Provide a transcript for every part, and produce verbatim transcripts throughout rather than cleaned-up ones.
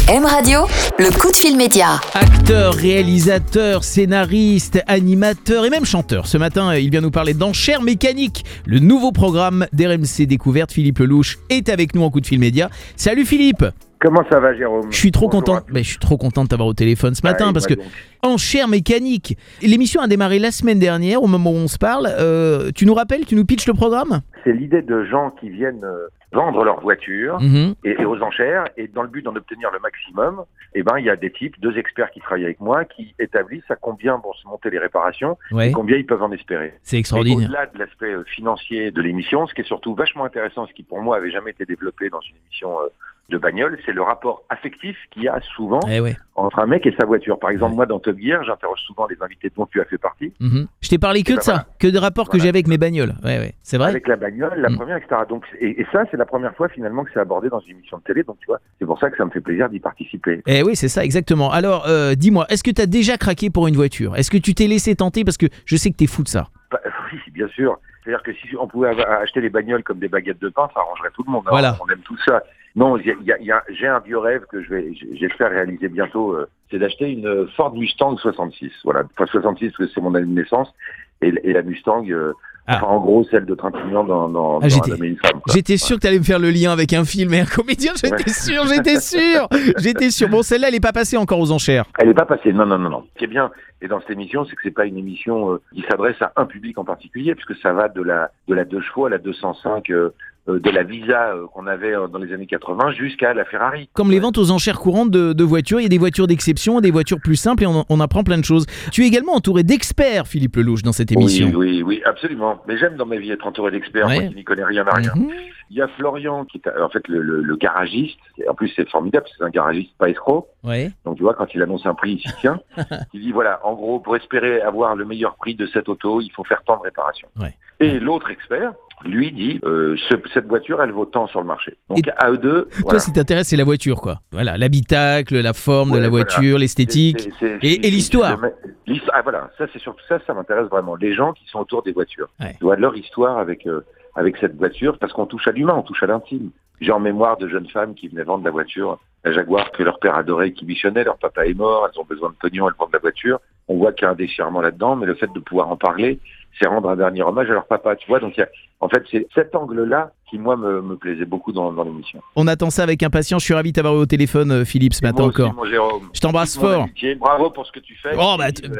M Radio, le coup de fil média. Acteur, réalisateur, scénariste, animateur et même chanteur. Ce matin, il vient nous parler d'Enchères mécaniques, le nouveau programme d'R M C Découverte. Philippe Lelouch est avec nous en coup de fil média. Salut Philippe. Comment ça va, Jérôme? Je suis trop Bonjour content. Ben, je suis trop content de t'avoir au téléphone ce matin ah, parce que donc. Enchères mécaniques. L'émission a démarré la semaine dernière, au moment où on se parle. Euh, tu nous rappelles, tu nous pitches le programme? C'est l'idée de gens qui viennent euh, vendre leur voiture mm-hmm. et, et aux enchères, et dans le but d'en obtenir le maximum, eh ben il y a des types, deux experts qui travaillent avec moi, qui établissent à combien vont se monter les réparations, ouais. et combien ils peuvent en espérer. C'est extraordinaire. Et au-delà de l'aspect euh, financier de l'émission, ce qui est surtout vachement intéressant, ce qui pour moi avait jamais été développé dans une émission euh, de bagnole, c'est le rapport affectif qu'il y a souvent eh ouais. entre un mec et sa voiture. Par exemple, ouais. moi dans Top Gear, j'interroge souvent les invités dont tu as fait partie. Mm-hmm. Je t'ai parlé que et de ben ça, voilà. que de rapports Voilà. que j'ai avec mes bagnoles. Ouais, ouais. C'est vrai. Avec la bagnole, la mm. première, et cetera. Donc, et, et ça, c'est la première fois finalement que c'est abordé dans une émission de télé. Donc tu vois, c'est pour ça que ça me fait plaisir d'y participer. Eh oui, c'est ça, exactement. Alors, euh, dis-moi, est-ce que tu as déjà craqué pour une voiture? Est-ce que tu t'es laissé tenter? Parce que je sais que t'es fou de ça. Bah, oui, bien sûr. C'est-à-dire que si on pouvait acheter les bagnoles comme des baguettes de pain, ça arrangerait tout le monde. Hein. Voilà. On aime tout ça. Non, y a, y a, y a, j'ai un vieux rêve que je vais, j'espère réaliser bientôt. Euh, c'est d'acheter une Ford Mustang soixante-six. Voilà, enfin soixante-six parce que c'est mon année de naissance. Et, et la Mustang, euh, ah. enfin en gros celle de Trintignant dans, dans, ah, dans Un homme et une femme. Quoi. J'étais sûr ouais. que tu allais me faire le lien avec un film et un comédien. J'étais ouais. sûr, j'étais sûr, j'étais sûr. Bon, celle-là, elle n'est pas passée encore aux enchères. Elle n'est pas passée. Non, non, non, non. Ce qui est bien. Et dans cette émission, c'est que c'est pas une émission euh, qui s'adresse à un public en particulier, puisque ça va de la de la deux chevaux à la deux cent cinq, euh, euh, de la Visa euh, qu'on avait euh, dans les années quatre-vingts jusqu'à la Ferrari. Comme les ventes aux enchères courantes de, de voitures, il y a des voitures d'exception, des voitures plus simples, et on, on apprend plein de choses. Tu es également entouré d'experts, Philippe Lelouch, dans cette émission. Oui, oui, oui, absolument. Mais j'aime dans ma vie être entouré d'experts, ouais. moi qui n'y connais rien à rien. Mm-hmm. Il y a Florian qui est en fait le, le, le garagiste. En plus, c'est formidable, c'est un garagiste pas escroc. Ouais. Donc tu vois, quand il annonce un prix, il s'y tient. Il dit voilà, en gros, pour espérer avoir le meilleur prix de cette auto, il faut faire tant de réparations. Ouais. Et ouais. l'autre expert, lui, dit euh, ce, cette voiture, elle vaut tant sur le marché. Donc et à eux deux. Toi, voilà. ce qui t'intéresse, c'est la voiture, quoi. Voilà, l'habitacle, la forme ouais, de la voiture, voilà. l'esthétique c'est, c'est, c'est, et, c'est, et l'histoire. l'histoire. Ah voilà, ça c'est surtout ça, ça m'intéresse vraiment. Les gens qui sont autour des voitures, ouais. tu vois leur histoire avec euh, avec cette voiture, parce qu'on touche à l'humain, on touche à l'intime. J'ai en mémoire de jeunes femmes qui venaient vendre la voiture, la Jaguar que leur père adorait, qui bichonnait, leur papa est mort, elles ont besoin de pognon, elles vendent la voiture. On voit qu'il y a un déchirement là-dedans, mais le fait de pouvoir en parler, c'est rendre un dernier hommage à leur papa, tu vois. Donc, il y a, en fait, c'est cet angle-là qui, moi, me, me plaisait beaucoup dans, dans l'émission. On attend ça avec impatience. Je suis ravi de t'avoir eu au téléphone, Philippe, ce matin moi aussi, encore. Mon Jérôme. Je t'embrasse fort. Amitié. Bravo pour ce que tu fais. Oh, bah, t-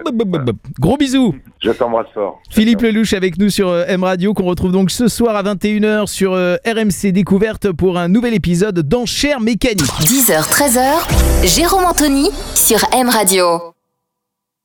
gros bisous. Je t'embrasse fort. Philippe Lelouch avec nous sur euh, M Radio, qu'on retrouve donc ce soir à vingt et une heures sur euh, R M C Découverte pour un nouvel épisode d'Enchères mécaniques. dix heures treize heures, Jérôme Anthony sur M Radio.